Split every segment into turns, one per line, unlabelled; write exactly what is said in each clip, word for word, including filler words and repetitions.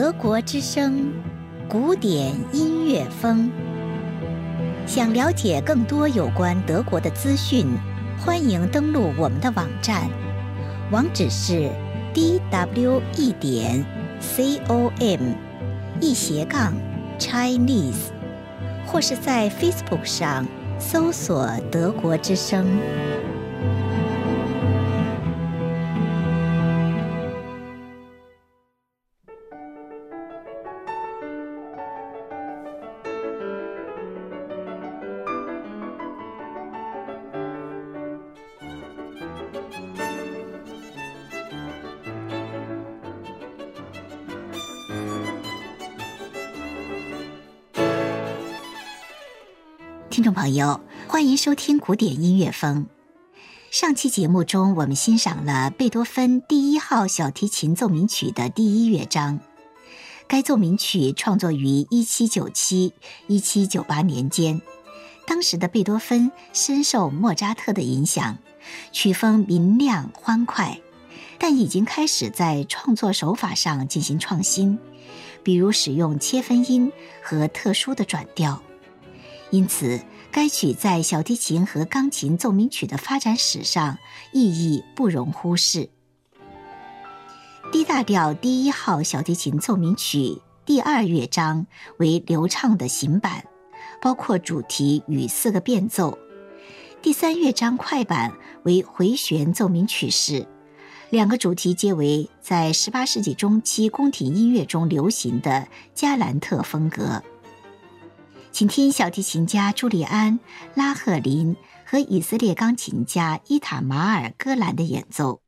德国之声，古典音乐风。想了解更多有关德国的资讯，欢迎登录我们的网站，网址是 d w e 点 com 一斜杠 Chinese， 或是在 Facebook 上搜索德国之声。听众朋友，欢迎收听古典音乐风。上期节目中，我们欣赏了贝多芬第一号小提琴奏鸣曲的第一乐章。该奏鸣曲创作于一七九七到一七九八年间，当时的贝多芬深受莫扎特的影响，曲风明亮欢快，但已经开始在创作手法上进行创新，比如使用切分音和特殊的转调。因此，该曲在小提琴和钢琴奏鸣曲的发展史上意义不容忽视。D大调第一号小提琴奏鸣曲第二乐章为流畅的行板，包括主题与四个变奏。第三乐章快板为回旋奏鸣曲式，两个主题皆为在十八世纪中期宫廷音乐中流行的加兰特风格。请听小提琴家朱利安·拉赫林和以色列钢琴家伊塔马尔·戈兰的演奏。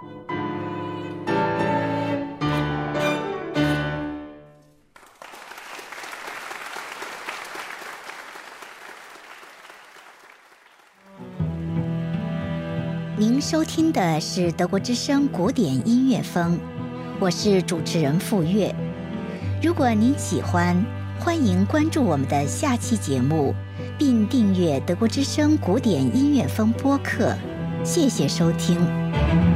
您收听的是德国之声古典音乐风，我是主持人傅月。如果您喜欢，欢迎关注我们的下期节目，并订阅德国之声古典音乐风播客。谢谢收听。